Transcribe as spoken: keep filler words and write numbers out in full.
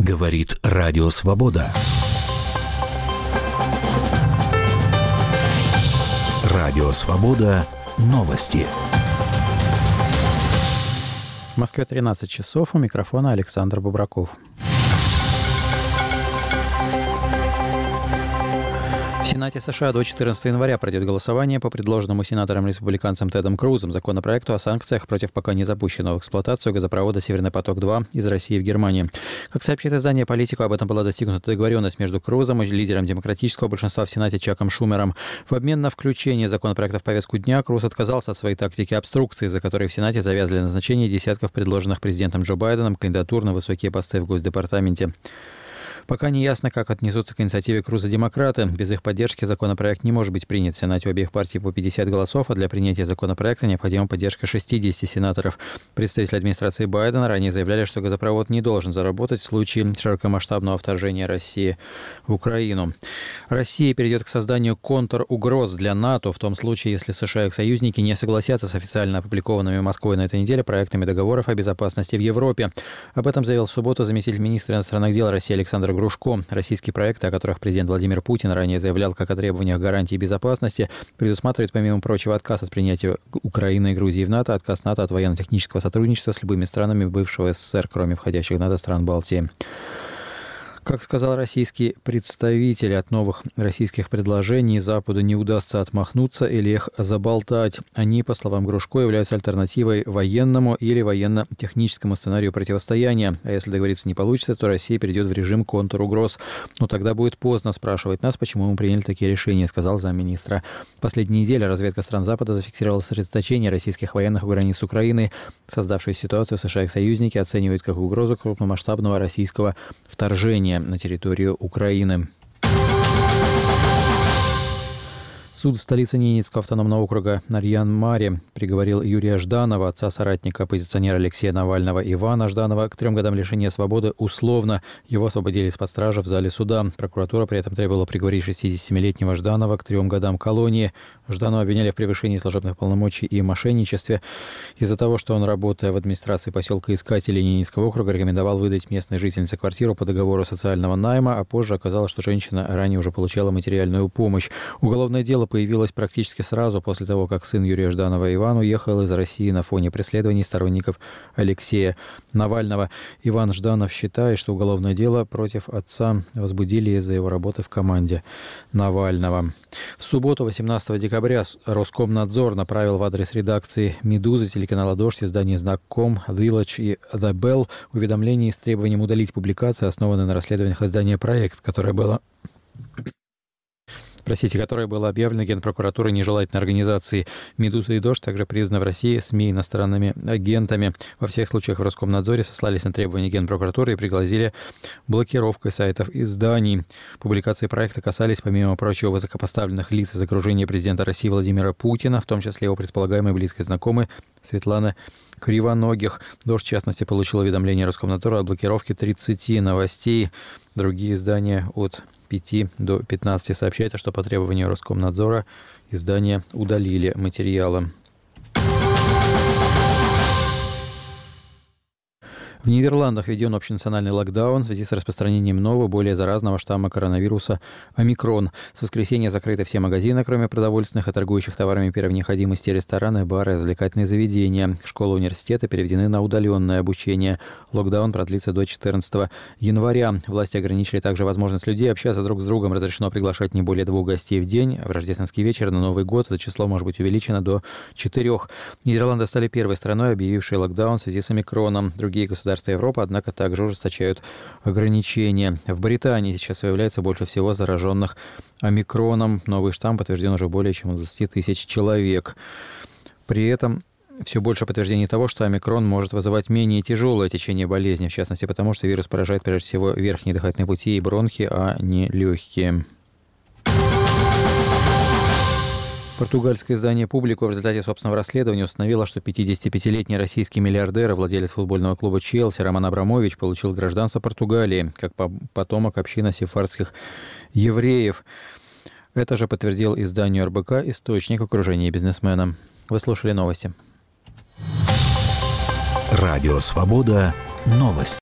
Говорит Радио Свобода. Радио Свобода. Новости. В Москве тринадцать часов. У микрофона Александр Бубраков. В Сенате США до четырнадцатого января пройдет голосование по предложенному сенатором-республиканцем Тедом Крузом законопроекту о санкциях против пока не запущенного в эксплуатацию газопровода «Северный поток-два» из России в Германию. Как сообщает издание «Политику», об этом была достигнута договоренность между Крузом и лидером демократического большинства в Сенате Чаком Шумером. В обмен на включение законопроекта в повестку дня Круз отказался от своей тактики обструкции, за которой в Сенате завязали назначение десятков предложенных президентом Джо Байденом кандидатур на высокие посты в Госдепартаменте. Пока не ясно, как отнесутся к инициативе Круза демократы. Без их поддержки законопроект не может быть принят в Сенате у обеих партий по пятьдесят голосов, а для принятия законопроекта необходима поддержка шестидесяти сенаторов. Представители администрации Байдена ранее заявляли, что газопровод не должен заработать в случае широкомасштабного вторжения России в Украину. Россия перейдет к созданию контругроз для НАТО в том случае, если США и их союзники не согласятся с официально опубликованными Москвой на этой неделе проектами договоров о безопасности в Европе. Об этом заявил в субботу заместитель министра иностранных дел России Александр Грушко. Российские проекты, о которых президент Владимир Путин ранее заявлял как о требованиях гарантии безопасности, предусматривают, помимо прочего, отказ от принятия Украины и Грузии в НАТО, отказ НАТО от военно-технического сотрудничества с любыми странами бывшего СССР, кроме входящих в НАТО стран Балтии. Как сказал российский представитель, от новых российских предложений Западу не удастся отмахнуться или их заболтать. Они, по словам Грушко, являются альтернативой военному или военно-техническому сценарию противостояния. А если договориться не получится, то Россия перейдет в режим контругроз. Но тогда будет поздно спрашивать нас, почему мы приняли такие решения, сказал замминистра. В последние недели разведка стран Запада зафиксировала сосредоточение российских военных у границ с Украиной. Создавшуюся ситуацию США и их союзники оценивают как угрозу крупномасштабного российского вторжения на территорию Украины. Суд в столице Ненецкого автономного округа Нарьян-Маре приговорил Юрия Жданова, отца соратника оппозиционера Алексея Навального Ивана Жданова, к трем годам лишения свободы условно. Его освободили из-под стражи в зале суда. Прокуратура при этом требовала приговорить шестидесятисемилетнего Жданова к трем годам колонии. Жданова обвиняли в превышении служебных полномочий и мошенничестве. Из-за того, что он, работая в администрации поселка Искателей Ненецкого округа, рекомендовал выдать местной жительнице квартиру по договору социального найма, а позже оказалось, что женщина ранее уже получала материальную помощь. Уголовное дело появилась практически сразу после того, как сын Юрия Жданова Иван уехал из России на фоне преследований сторонников Алексея Навального. Иван Жданов считает, что уголовное дело против отца возбудили из-за его работы в команде Навального. В субботу, восемнадцатого декабря, Роскомнадзор направил в адрес редакции «Медузы», телеканала «Дождь», издания «Знак.ком», «Village» и «The Bell» уведомление с требованием удалить публикации, основанные на расследованиях издания «Проект», которое было... Простите, которое было объявлено Генпрокуратурой нежелательной организацией. «Медуза» и «Дождь» также признаны в России СМИ иностранными агентами. Во всех случаях в Роскомнадзоре сослались на требования Генпрокуратуры и пригрозили блокировкой сайтов изданий. Публикации проекта касались, помимо прочего, высокопоставленных лиц из окружения президента России Владимира Путина, в том числе его предполагаемой близкой знакомой Светланы Кривоногих. «Дождь», в частности, получил уведомление Роскомнадзора о блокировке тридцати новостей. Другие издания от пяти до пятнадцати сообщает, что по требованию Роскомнадзора издания удалили материалы. В Нидерландах введен общенациональный локдаун в связи с распространением нового, более заразного штамма коронавируса «Омикрон». С воскресенья закрыты все магазины, кроме продовольственных и торгующих товарами первой необходимости, рестораны, бары, развлекательные заведения. Школы, университеты переведены на удаленное обучение. Локдаун продлится до четырнадцатого января. Власти ограничили также возможность людей общаться друг с другом. Разрешено приглашать не более двух гостей в день. В рождественский вечер на Новый год это число может быть увеличено до четырех. Нидерланды стали первой страной, объявившей локдаун в связи с «Омикроном». Другие государства Европы, однако, также ужесточают ограничения. В Британии сейчас выявляется больше всего зараженных омикроном. Новый штамм подтвержден уже более чем у двадцати тысяч человек. При этом все больше подтверждений того, что омикрон может вызывать менее тяжелое течение болезни, в частности, потому что вирус поражает прежде всего верхние дыхательные пути и бронхи, а не легкие. Португальское издание «Публику» в результате собственного расследования установило, что пятидесятипятилетний российский миллиардер и владелец футбольного клуба «Челси» Роман Абрамович получил гражданство Португалии, как потомок общины сефардских евреев. Это же подтвердил изданию эр бэ ка источник в окружении бизнесмена. Вы слушали новости. Радио «Свобода». Новости.